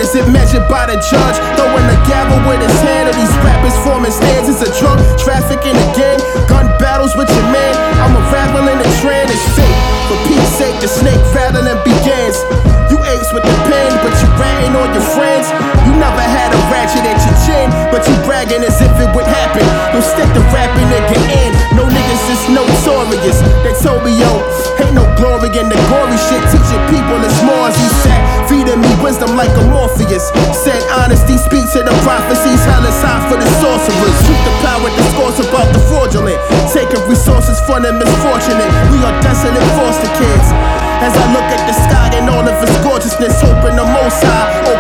is it measured by the judge? Throwing a gavel with his hand, or these rappers forming stands as a drug trafficking again. Gun battles with your man, I'm unraveling the trend. It's fake, for Pete's sake, the snake rattling begins. You apes with the pen, but you ratting on your friends. You never had a ratchet at your chin, but you bragging as if it would happen. Don't stick the rapping nigga in. No niggas is notorious. They told me, yo, ain't no glory in the gory shit. Teaching people it's more as he sat, feeding me wisdom like a Morpheus. Said honesty speaks to the prophecies. Hell is high for the sorcerers. Truth the power discourse about the fraudulent. Taking resources from the misfortunate. We are desolate foster kids. As I look at the sky in all of its gorgeousness, hoping the Most High